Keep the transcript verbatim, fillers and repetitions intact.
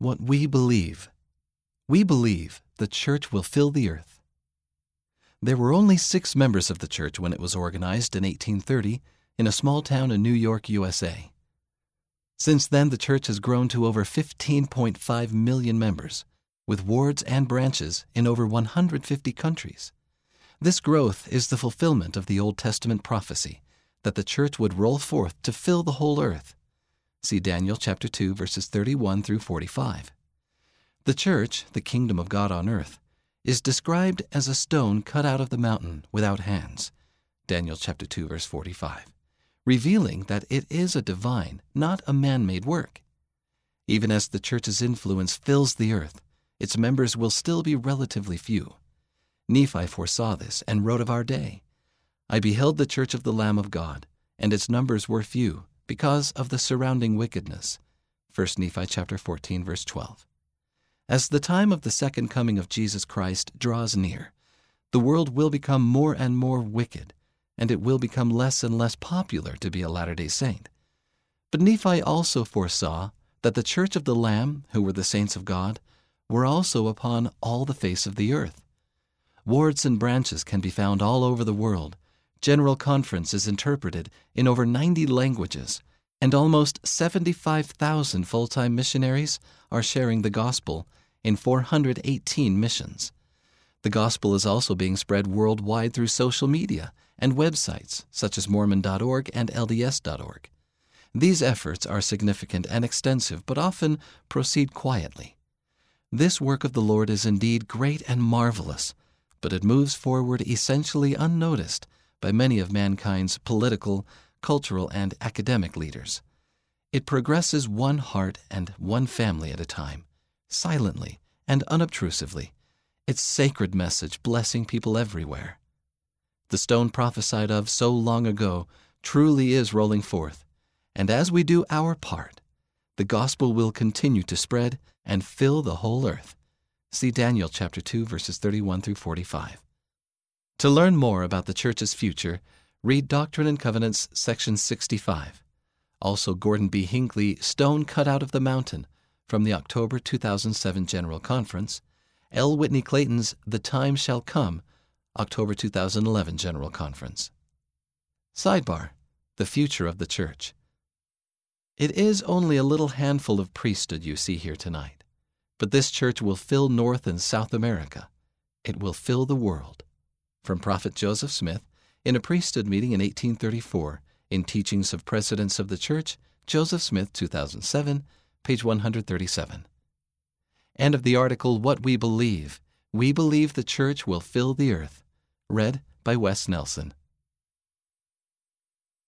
What we believe. We believe the church will fill the earth. There were only six members of the church when it was organized in eighteen thirty in a small town in New York, U S A. Since then, the church has grown to over fifteen point five million members, with wards and branches in over one hundred fifty countries. This growth is the fulfillment of the Old Testament prophecy that the church would roll forth to fill the whole earth. See Daniel chapter two, verses thirty-one through forty-five. The church, the kingdom of God on earth, is described as a stone cut out of the mountain without hands. Daniel chapter two, verse forty-five, revealing that it is a divine, not a man-made work. Even as the church's influence fills the earth, its members will still be relatively few. Nephi foresaw this and wrote of our day, "I beheld the church of the Lamb of God, and its numbers were few, because of the surrounding wickedness." First Nephi chapter fourteen, verse twelve. As the time of the second coming of Jesus Christ draws near, the world will become more and more wicked, and it will become less and less popular to be a Latter-day Saint. But Nephi also foresaw that the church of the Lamb, who were the saints of God, were also upon all the face of the earth. Wards and branches can be found all over the world. General Conference is interpreted in over ninety languages, and almost seventy-five thousand full-time missionaries are sharing the gospel in four hundred eighteen missions. The gospel is also being spread worldwide through social media and websites such as Mormon dot org and L D S dot org. These efforts are significant and extensive, but often proceed quietly. This work of the Lord is indeed great and marvelous, but it moves forward essentially unnoticed by many of mankind's political, cultural, and academic leaders. It progresses one heart and one family at a time, silently and unobtrusively, its sacred message blessing people everywhere. The stone prophesied of so long ago truly is rolling forth, and as we do our part, the gospel will continue to spread and fill the whole earth. See Daniel chapter two, verses thirty-one through forty-five. To learn more about the church's future, read Doctrine and Covenants, section sixty-five. Also Gordon B. Hinckley, Stone Cut Out of the Mountain, from the October two thousand seven General Conference, L. Whitney Clayton's The Time Shall Come, October two thousand eleven General Conference. Sidebar: The Future of the Church. It is only a little handful of priesthood you see here tonight, but this church will fill North and South America. It will fill the world. From Prophet Joseph Smith, in a priesthood meeting in eighteen thirty-four, in Teachings of Presidents of the Church, Joseph Smith, two thousand seven, page one hundred thirty-seven. And of the article, What We Believe, We Believe the Church Will Fill the Earth, read by Wes Nelson.